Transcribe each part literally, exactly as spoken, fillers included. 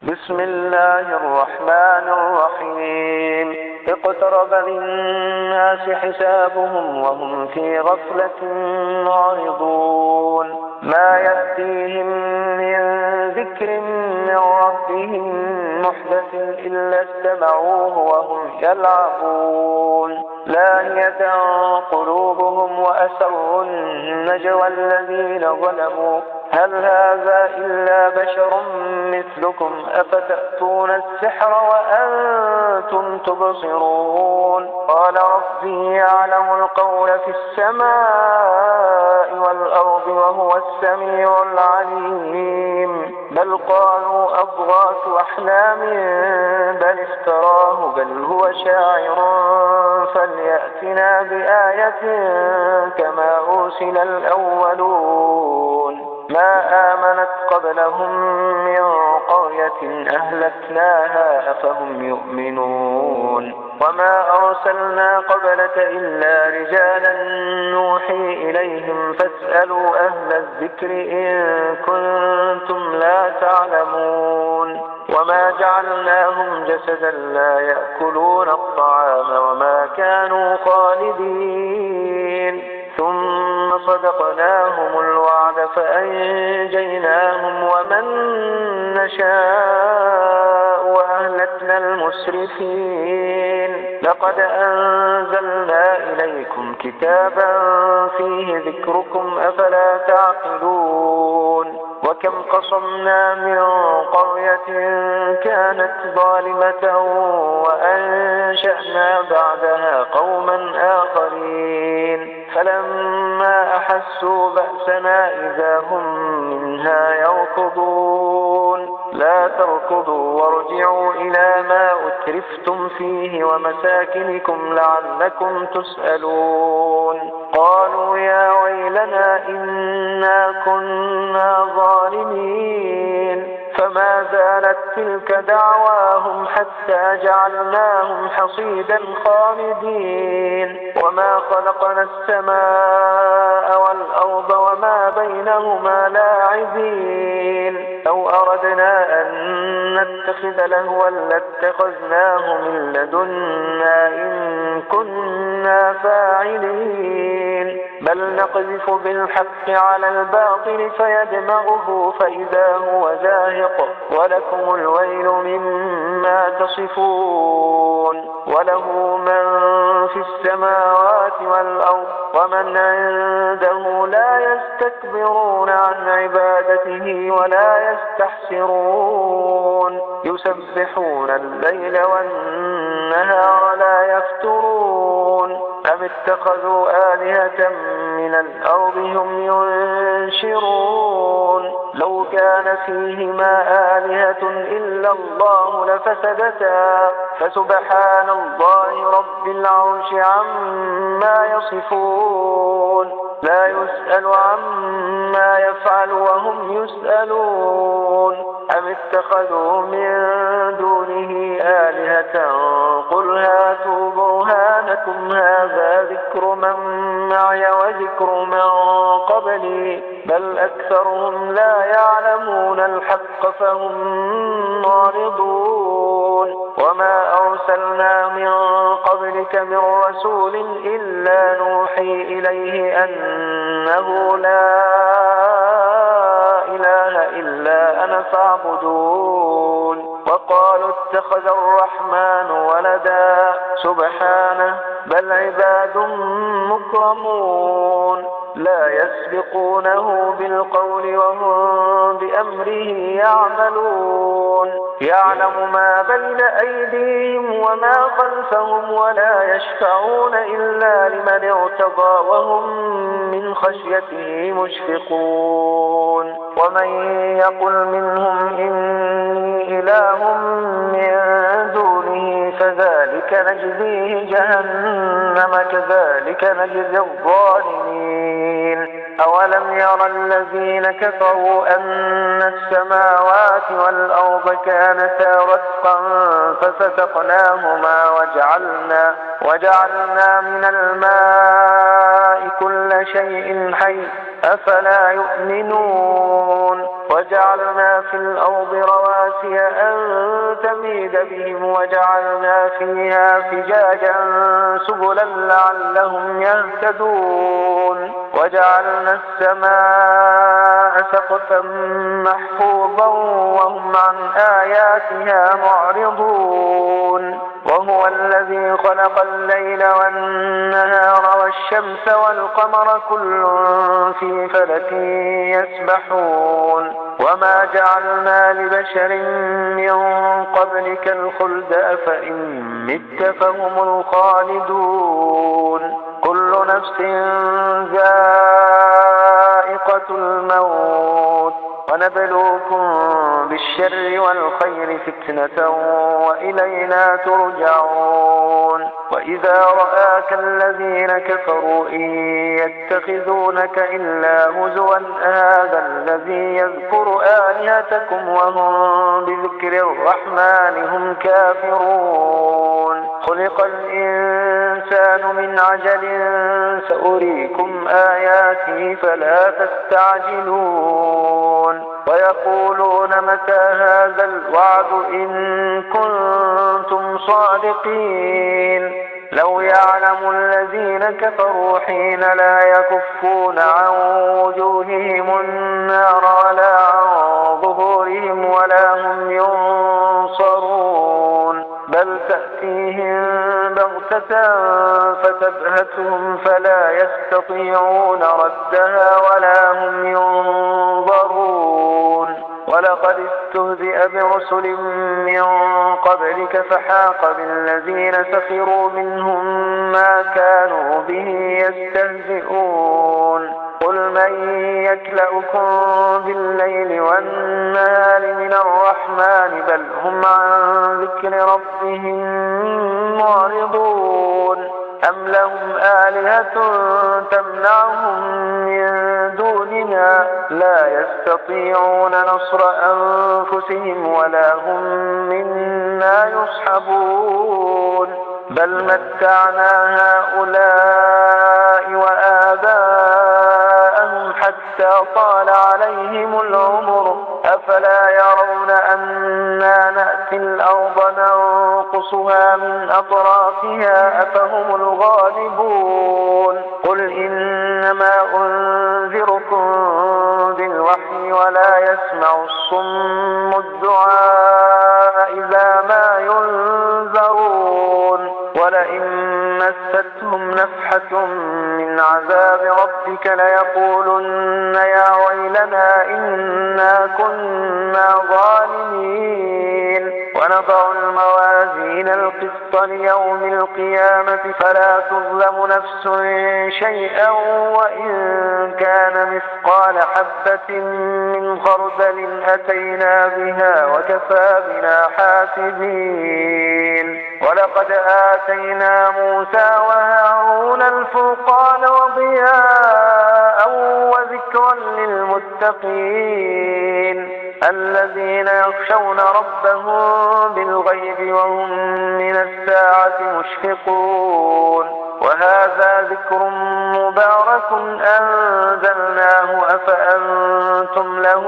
بسم الله الرحمن الرحيم اقترب للناس حسابهم وهم في غفلة معرضون ما يأتيهم من ذكر من ربهم محدث إلا استمعوه وهم يلعبون لاهية قلوبهم وأسروا النجوى الذين ظلموا هل هذا إلا بشر مثلكم أفتأتون السحر وأنتم تبصرون قال ربي يعلم القول في السماء والأرض وهو السميع العليم بل قالوا أضغاث أحلام بل افتراه بل هو شاعر فليأتنا بآية كما أرسل الأولون ما آمنت قبلهم من قرية أهلكناها أفهم يؤمنون وما أرسلنا قبلك إلا رجالا نوحي إليهم فاسألوا أهل الذكر إن كنتم لا تعلمون وما جعلناهم جسدا لا يأكلون الطعام وما كانوا خالدين ثم صدقناهم الوعد فأنجيناهم ومن نشاء وأهلكنا المسرفين لقد أنزلنا إليكم كتابا فيه ذكركم أفلا تعقلون وكم قصمنا من قرية كانت ظالمة وأنشأنا بعدها قوما آخرين فلما أحسوا بأسنا إذا هم منها يركضون لا تركضوا وارجعوا إلى ما أترفتم فيه ومساكنكم لعلكم تسألون قالوا يا ويلنا إنا كنا ظالمين فما زالت تلك دعواهم حتى جعلناهم حصيدا خامدين وما خلقنا السماء والأرض وما بينهما لاعبين لو أردنا أن نتخذ لهوا لاتخذناه من لدنا إن كنا فاعلين بل نقذف بالحق على الباطل فيدمغه فإذا هو زاهق ولكم الويل مما تصفون وله من في السماوات والأرض ومن عنده لا يستكبرون عن عبادته ولا يستحسرون يسبحون الليل والنهار لا يفترون أم اتخذوا آلهة من الأرض هم ينشرون لو كان فيهما آلهة إلا الله لفسدتا فسبحان الله رب العرش عما يصفون لا يسأل عما يفعل وهم يسألون أم اتخذوا من دونه آلهة قل هاتوا برهانكم هذا ذكر من معي وذكر من قبلي بل أكثرهم لا يعلمون الحق فهم معرضون وما أرسلنا من قبلك من رسول إلا نوحي إليه أنه لا إله إلا أنا فاعبدون وقالوا اتخذ الرحمن ولدا سبحانه بل عباد مكرمون لا يسبقونه بالقول وهم بأمره يعملون يعلم ما بين أيديهم وما خلفهم ولا يشفعون إلا لمن ارتضى وهم من خشيته مشفقون ومن يقل منهم إني إله من دونه فذلك نجزيه جهنم كذلك نجزي الظالمين أولم يرى الذين كفروا أن السماوات والأرض كانتا رتقا ففتقناهما وجعلنا, وجعلنا من الماء كل شيء حي أفلا يؤمنون وجعلنا في الأرض رواسي أن تميد بهم وجعلنا فيها فجاجا سبلا لعلهم يهتدون وجعلنا السماء سقفا محفوظا وهم عن آياتها معرضون وهو الذي خلق الليل والنهار والشمس والقمر كل في فلك يسبحون وما جعلنا لبشر من قبلك الخلد أفإن مت فهم الخالدون كل نفس ذائقة الموت ونبلوكم بالشر والخير فتنة وإلينا ترجعون وإذا رآك الذين كفروا إن يتخذونك إلا هزوا أهذا الذي يذكر آلهتكم وهم بذكر الرحمن هم كافرون خلق الإنسان من عجل سأريكم آياتي فلا تستعجلون ويقولون متى هذا الوعد إن كنتم صادقين لو يعلم الذين كفروا حين لا يكفون عن وجوههم النار ولا عن ظهورهم ولا هم ينصرون بل تأتيهم بغتة فتبهتهم فلا يستطيعون ردها ولا هم ينظرون ولقد استهزئ برسل من قبلك فحاق بالذين سخروا منهم ما كانوا به يستهزئون قل من يكلؤكم بالليل والنهار من الرحمن بل هم عن ذكر ربهم معرضون أم لهم آلهة تمنعهم من دوننا لا يستطيعون نصر أنفسهم ولا هم منا يصحبون بل متعنا هؤلاء وآباءهم حتى طال عليهم العمر أفلا يرون أنا نأتي الأرض ننقصها من أطرافها أفهم الغالبون قل إنما أنذركم بالوحي ولا يسمع الصم الدعاء إذا ما ينذرون ولئن مستهم نفحة من عذاب ربك ليقولن يا ويلنا إنا كنا ظالمين ونضع الموازين القسط ليوم القيامة فلا تظلم نفس شيئا وإن كان مثقال حبة من خردل أتينا بها وكفى بنا حاسبين ولقد آتينا موسى وهارون الفرقان وضياء وذكرا للمتقين الذين يخشون ربهم بالغيب وهم من الساعة مشفقون وهذا ذكر مبارك أنزلناه أفأنتم له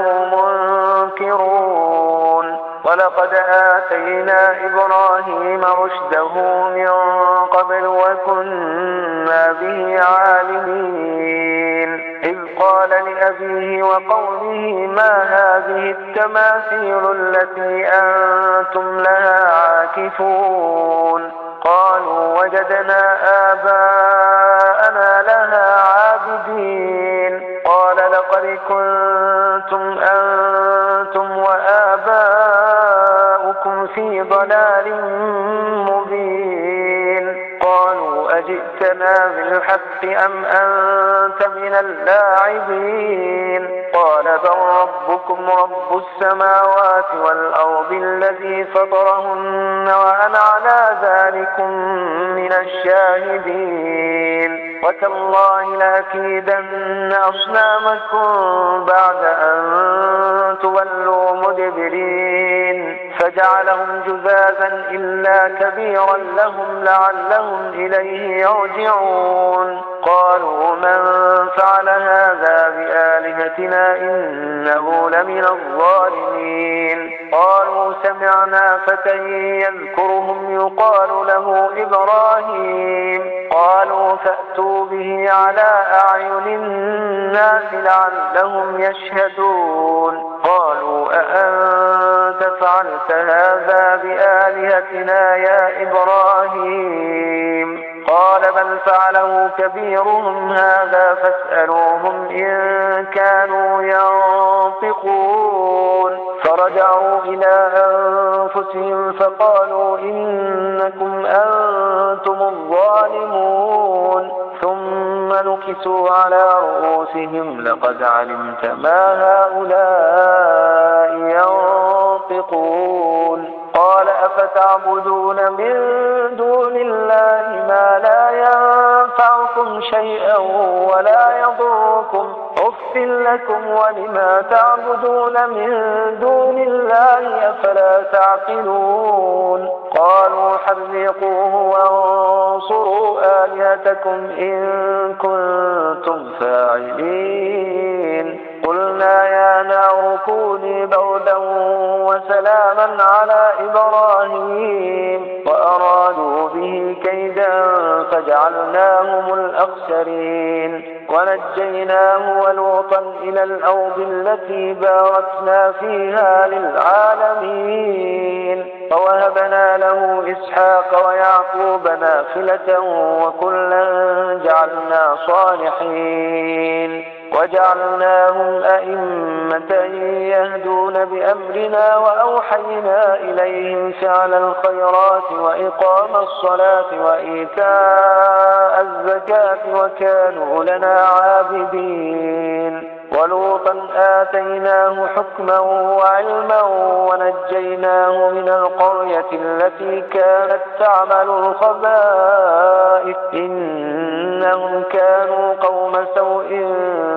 منكرون ولقد آتينا إبراهيم رشده من قبل وكنا به عالمين إذ قال لأبيه وقومه ما هذه التماثيل التي أنتم لها عاكفون قالوا وجدنا آباءنا لها عابدين قال لقد كنتم أنتم وآباؤكم في ضلال مبين قالوا أجئتنا بالحق أم أنت من اللاعبين قال بل ربكم رب السماوات والأرض الذي فطرهن وأنا على ذلكم من الشاهدين وتالله لأكيدن أصنامكم بعد أن تولوا مدبرين فجعلهم جذاذا إلا كبيرا لهم لعلهم إليه يرجعون قالوا من فعل هذا بآلهتنا إنه لمن الظالمين قالوا سمعنا فتى يذكرهم يقال له إبراهيم قالوا فأتوا به على أعين الناس لعلهم يشهدون قالوا أأنت فعلت هذا بآلهتنا يا إبراهيم قال بل فعله كبيرهم هذا فاسألوهم إن كانوا ينطقون فرجعوا إلى أنفسهم فقالوا إنكم أنتم الظالمون ثم نكسوا على رؤوسهم لقد علمت ما هؤلاء ينطقون قال أفتعبدون من دون الله ما لا ينفعكم شيئا ولا يضركم أف لكم ولما تعبدون من دون الله أفلا تعقلون قالوا حرقوه وانصروا آلهتكم إن كنتم فاعلين قلنا يا نار كوني بردا وسلاما على إبراهيم وأرادوا به كيدا فجعلناهم الأخسرين ونجيناه ولوطا إلى الأرض التي باركنا فيها للعالمين ووهبنا له إسحاق ويعقوب نافلة وكلا جعلنا صالحين وجعلناهم أئمة يهدون بأمرنا وأوحينا إليهم فعل الخيرات وإقام الصلاة وإيتاء الزكاة وكانوا لنا عابدين ولوطا آتيناه حكما وعلما ونجيناه من القرية التي كانت تعمل الخبائث إنهم كانوا قوم سوء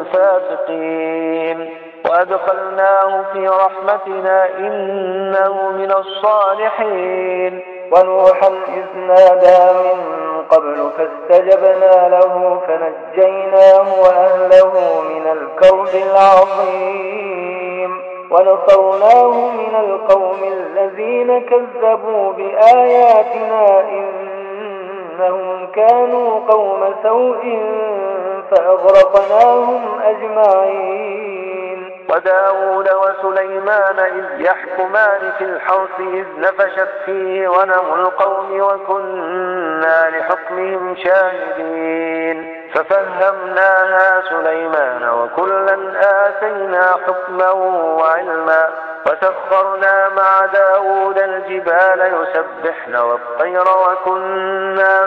فاسقين وأدخلناه في رحمتنا إنه من الصالحين ونوحا إذ نادى من قبل فاستجبنا له فنجيناه وأهله من الكرب العظيم ونصرناه من القوم الذين كذبوا بآياتنا إنهم كانوا قوم سوء فأغرقناهم أجمعين وداود وسليمان إذ يحكمان في الحرث إذ نفشت فيه غنم القوم وكنا لحكمهم شاهدين ففهمناها سليمان وكلا آتينا حكما وعلما وسخرنا مع داود الجبال يسبحن والطير وكنا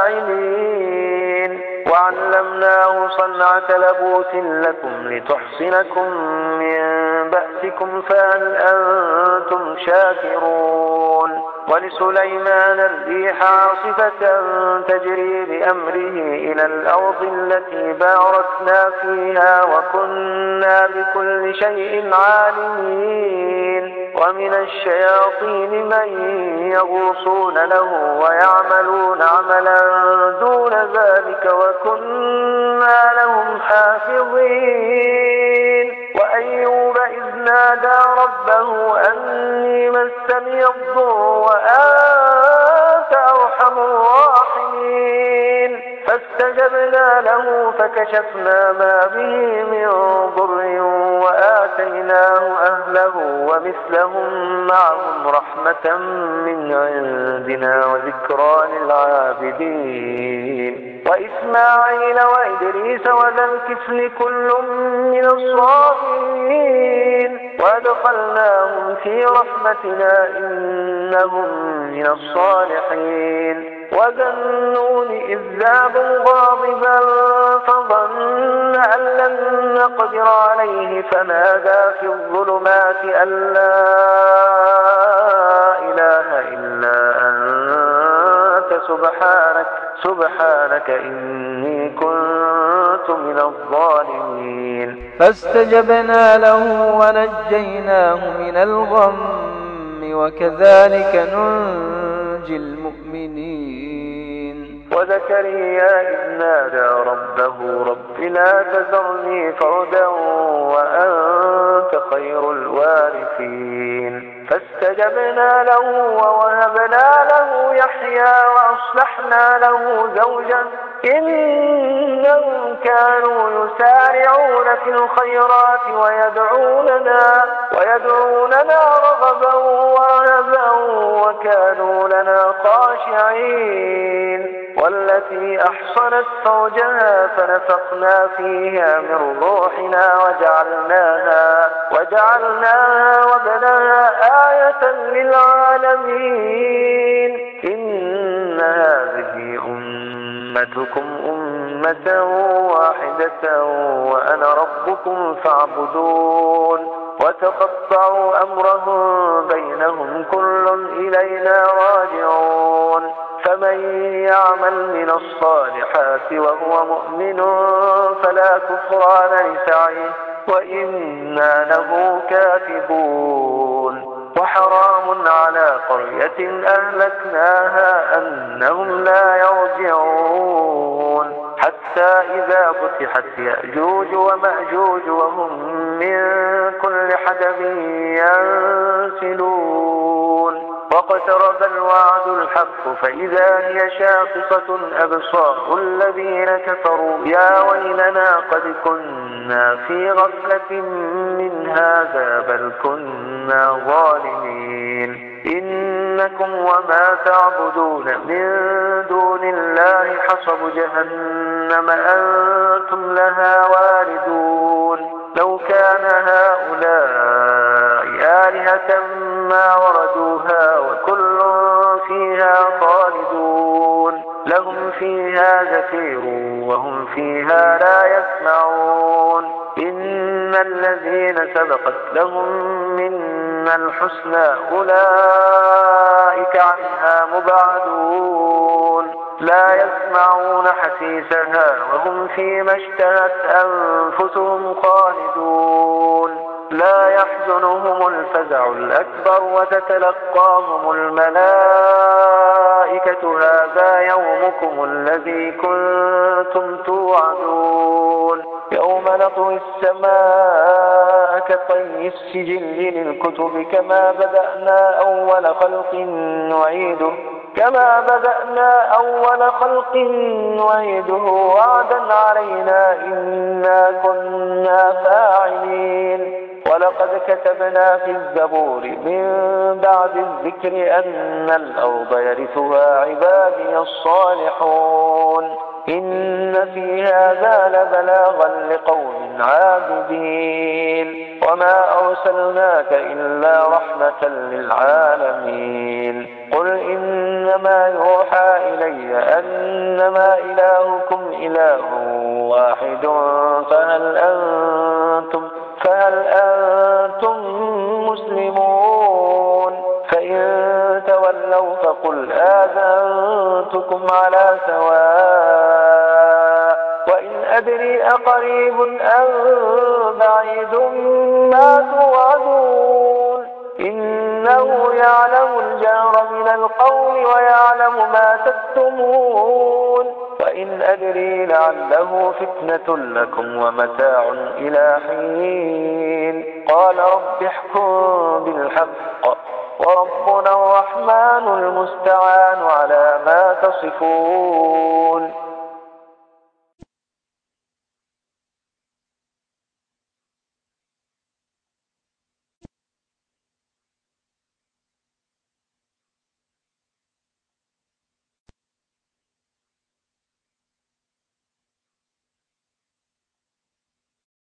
فاعلين وعلمناه صنعة لبوس لكم لتحصنكم من بأسكم فهل أنتم شاكرون ولسليمان الريح عاصفة تجري بأمره إلى الأرض التي باركنا فيها وكنا بكل شيء عالمين ومن الشياطين من يغوصون له ويعملون عملا دون ذلك وكنا لهم حافظين وأيوب إذ نادى ربه أني مسني الضر وأنت أرحم الراحمين فاستجبنا له فكشفنا ما به من ضر وآتيناه أهله ومثلهم معهم رحمة من عندنا وذكرى للعابدين وإسماعيل وإدريس وذا الكفل كل من الصابرين وأدخلناهم في رحمتنا إنهم من الصالحين وذا النون إذ ذهبوا غاضبا فظن أن لن نقدر عليه فنادى في الظلمات أن لا إله إلا أنت سبحانك سبحانك إني كنت من الظالمين فاستجبنا له ونجيناه من الغم وكذلك ننجي المؤمنين وزكريا إذ نادى ربه رب لا تذرني فردا وأنت خير الوارثين فاستجبنا له ووهبنا له يحيى وأصلحنا له زوجه إنهم كانوا يسارعون في الخيرات ويدعوننا, ويدعوننا رغبا ورهبا وكانوا لنا خاشعين. والتي أحصنت فرجها فنفخنا فيها من روحنا وجعلناها, وجعلناها وابنها آية للعالمين. إن هذه أمتكم أمة واحدة وأنا ربكم فاعبدون. وتقطعوا أمرهم بينهم كل إلينا راجعون. فمن يعمل من الصالحات وهو مؤمن فلا كفران لسعيه وإنا له كاتبون. وحرام على قرية أهلكناها أنهم لا يرجعون حتى إذا فتحت يأجوج ومأجوج وهم من كل حدب ينسلون. واقترب الوعد الحق فإذا هي شاخصة أبصار الذين كفروا يا ويلنا قد كنا في غفلة من هذا بل كنا ظالمين. إنكم وما تعبدون من دون الله حصب جهنم أنتم لها واردون. لو كان هؤلاء آلهة ما وردوها وكل فيها خالدون. لهم فيها زفير وهم فيها لا يسمعون. إن الذين سبقت لهم منا الحسنى أولئك عنها مبعدون. لا يسمعون حسيسها وهم فيما اشتهت أنفسهم خالدون. لا يحزنهم الفزع الأكبر وتتلقاهم الملائكة هذا يومكم الذي كنتم توعدون. يوم نطوي السماء كطي السجل للكتب كما بدأنا أول خلق نعيده كما بدأنا أول خلق نعيده وعدا علينا إنا كنا فاعلين. ولقد كتبنا في الزبور من بعد الذكر أن الأرض يرثها عبادي الصالحون. إن في هذا لبلاغا لقوم عابدين. وما أرسلناك إلا رحمة للعالمين. قل إنما يوحى إلي أنما إلهكم إله واحد فهل أنتم فهل أنتم مسلمون. فإن تولوا فقل آذنتكم على سواء. وإن أدري أقريب أم بعيد ما توعدون. إنه يعلم الجهر من القول ويعلم ما تكتمون. وإن أدري لعله فتنة لكم ومتاع إلى حين. قال رب احكم بالحق وربنا الرحمن المستعان على ما تصفون.